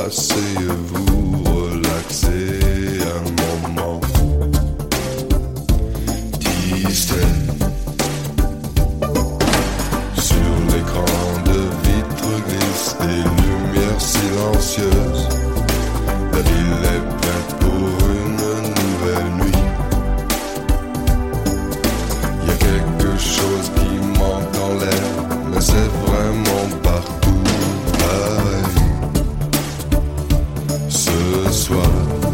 asseyez-vous, relaxez un moment. Distrait sur l'écran de vitre glisse des lumières silencieuses. La ville est prête pour une nouvelle nuit. Y a quelque chose qui manque dans l'air, mais c'est vraiment partout pareil. Ce soir,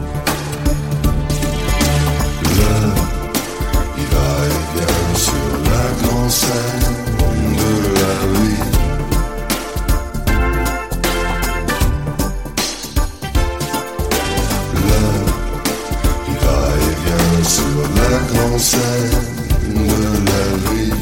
l'heure, il va et vient sur la grande scène de la vie. L'heure, il va et vient sur la grande scène de la vie.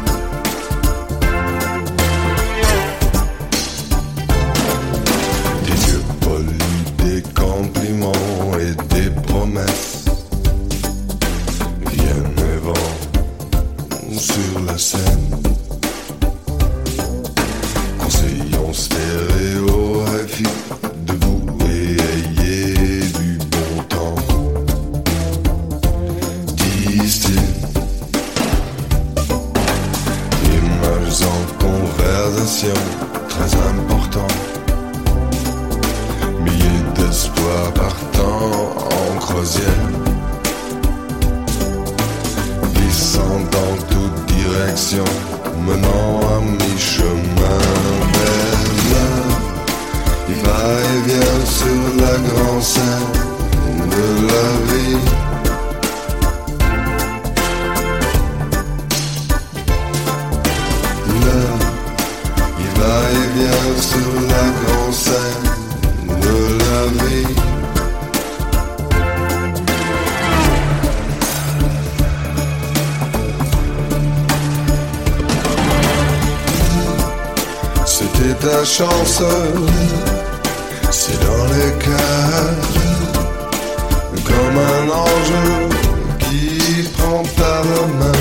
Des yeux polis, des compliments et des promesses viennent et vont sur la scène. Conseillons stéréo, réfi, debout et ayez du bon temps. Disent-ils, images en conversation, très important. Milliers d'espoirs partant en croisière, glissant dans toute direction, menant à mi-chemin vers l'heure. Il va et vient sur la grande scène de la vie. L'heure, il va et vient sur la grande scène de la vie. C'était ta chance, c'est dans les cœurs, comme un ange qui prend ta main.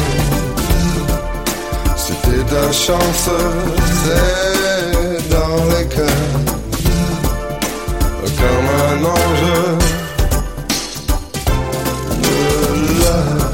C'était ta chance, c'est dans les cœurs, comme un ange de l'heure.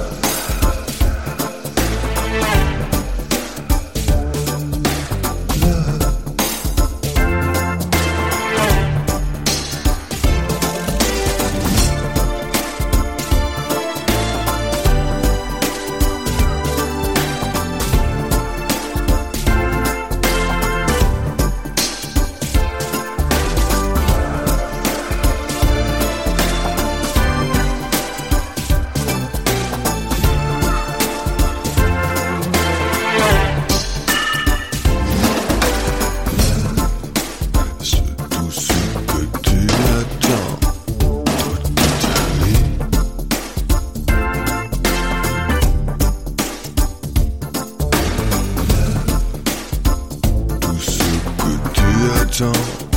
Attends